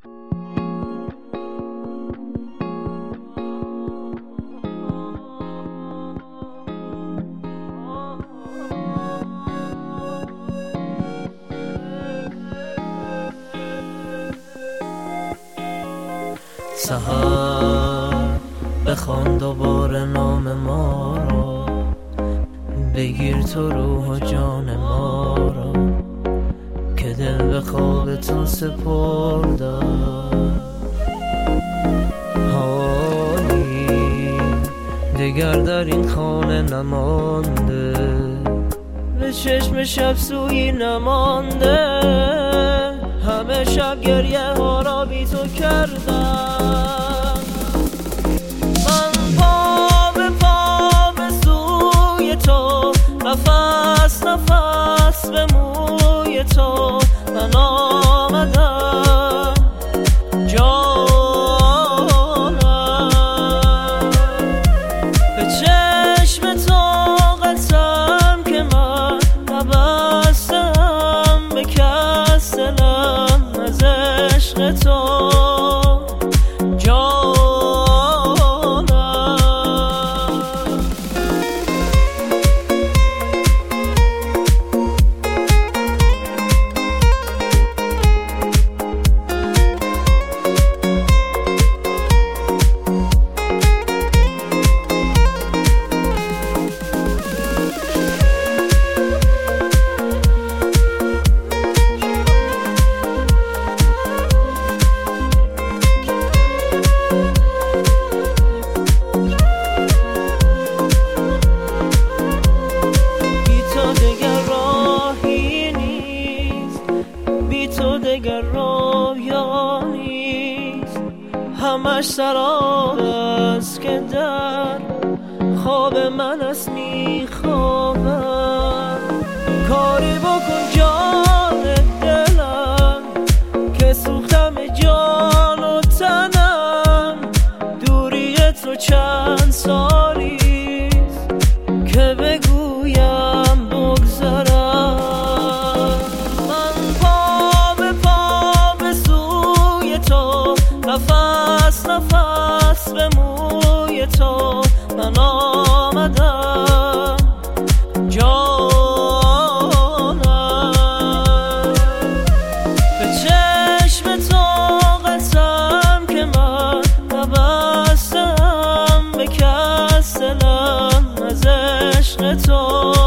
سحر بخوان دوباره نام ما را، بگیر تو روح و جان ما را، که دل به خواب تو سپردم. حالی دگر در این خانه نمانده، به چشم شب سویی نمانده، همه شب گریه ها را بی تو کردم. من پا به سوی تو، نفس نفس به موی تو، من آمدم جانم، به چشم تو قسم که من نبستم به کس دلم از عشق تو جانم. دگر رویا نیست، همش سراب است که در خواب من است میخوابم. کاری بکن جان دلم که سوختم جان و تنم، دوری تو چند سالیست که بگویم بگذرم. نفس نفس به موی تو، من آمدم جانم، به چشم تو قسم که من نبستم به کس دلم از عشق تو